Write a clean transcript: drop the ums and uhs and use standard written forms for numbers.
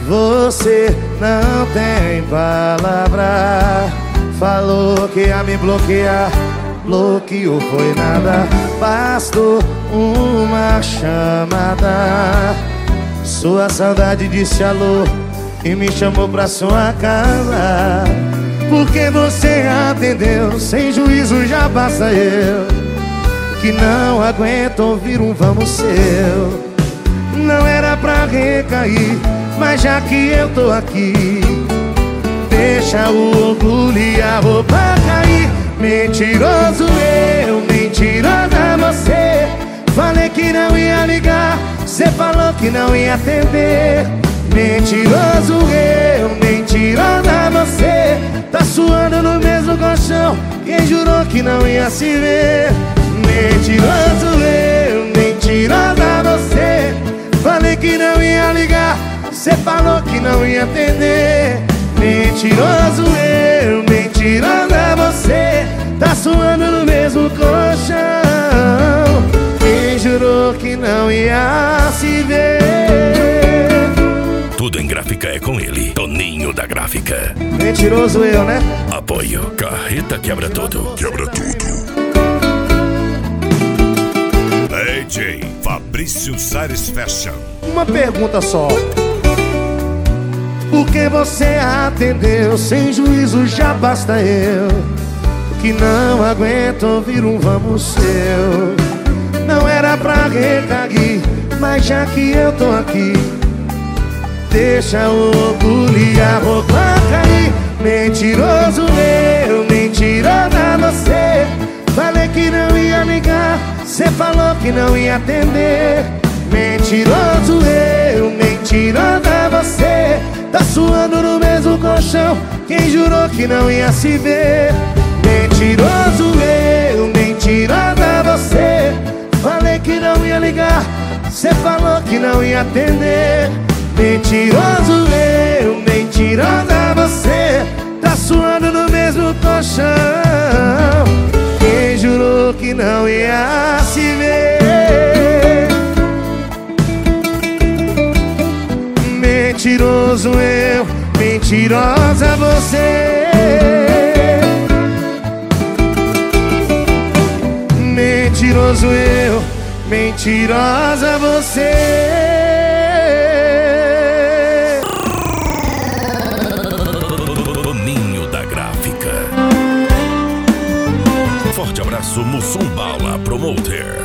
Você não tem palavra. Falou que ia me bloquear, bloqueou foi nada. Bastou uma chamada. Sua saudade disse alô e me chamou pra sua casa. Porque você atendeu, sem juízo já basta eu, que não aguento ouvir um vamos seu. Não era pra recair, mas já que eu tô aqui, deixa o orgulho e a roupa cair. Mentiroso eu, mentirosa você. Falei que não ia ligar, cê falou que não ia atender. Mentiroso eu, mentirosa você. Tá suando no mesmo colchão, quem jurou que não ia se ver. Mentiroso eu, mentirosa você. Falei que não ia ligar, cê falou que não ia atender. Mentiroso eu, mentirosa você. Tá suando no mesmo colchão, quem jurou que não ia se ver. Tudo em gráfica é com ele, Toninho da Gráfica. Mentiroso eu, né? Apoio Carreta Quebra Tudo. Quebra tudo. DJ Fabrício Satisfaction. Uma pergunta só. Por que você atendeu? Sem juízo já basta eu, que não aguento ouvir um vamos seu. Não era pra recair, mas já que eu tô aqui, deixa o orgulho e a roupa cair. Mentiroso eu, mentirosa você. Falei que não ia ligar, cê falou que não ia atender. Mentiroso eu, mentirosa você. Tá suando no mesmo colchão, quem jurou que não ia se ver. Mentiroso eu, mentirosa você. Falei que não ia ligar, cê falou que não ia atender. Mentiroso eu, mentirosa você. Tá suando no mesmo colchão, quem jurou que não ia se ver. Mentiroso eu, mentirosa você. Mentiroso eu, mentirosa você. Toninho da Gráfica. Forte abraço, Mussum Bala Promoter.